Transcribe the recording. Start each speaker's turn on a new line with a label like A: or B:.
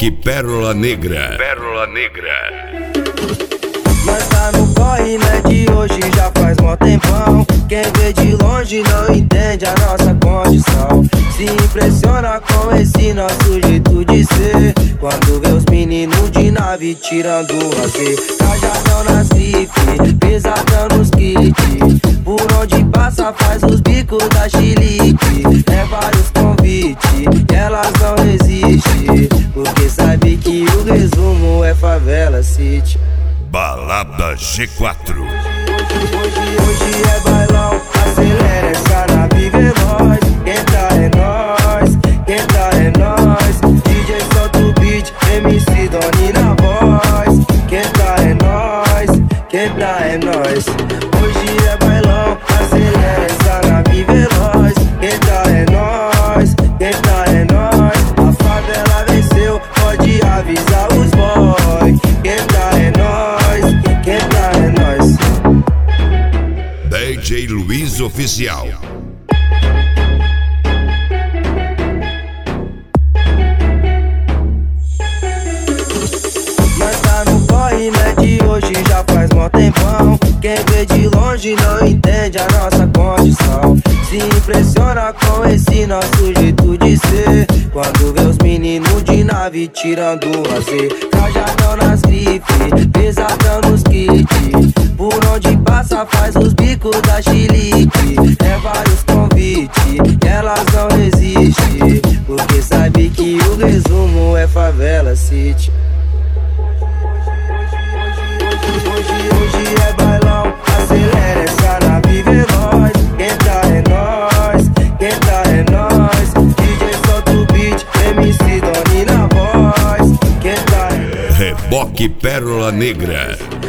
A: Reboque Pérola Negra. Pérola Negra.
B: Nós tá no corre, né, de hoje já faz mó tempão. Quem vê de longe não entende a nossa condição. Se impressiona com esse nosso jeito de ser. Quando vê os meninos de nave tirando o lazer. Cajadão nas grifes, pesadão nos kits. Por onde passa faz os bicos da chilique. É vários convites, e elas não resistem. Porque sabe que o resumo é favela city.
A: Balada G4.
B: Hoje é bailão, acelera essa nave, vê nós. Quem tá é nós, quem tá é nós. DJ solta o beat, MC Doni na voz. Quem tá é nós, quem tá é nós. Hoje é bailão, acelera essa nave, vê nós. Quem tá é nós, quem tá é nós. A favela venceu, pode avisar os boys. Quem tá é nós, quem tá é nós.
A: DJ Luiz Oficial.
B: Nós tá no corre, né, de hoje já faz mó tempão. Quem vê de longe não entende a nossa condição. Se impressiona com esse nosso jeito de ser. Quando vê os meninos de nave tirando o lazer. Cajadão nas grifes, pesadão nos kits. Por onde passa faz os bicos da chilique. É vários convites, e elas não resistem. Porque sabe que o resumo é favela city. Hoje é bailão, acelera essa nave, vê nós. Quem tá é nós, quem tá é nós. DJ solta o beat, MC Doni na voz. Quem tá é...
A: Reboque Pérola Negra.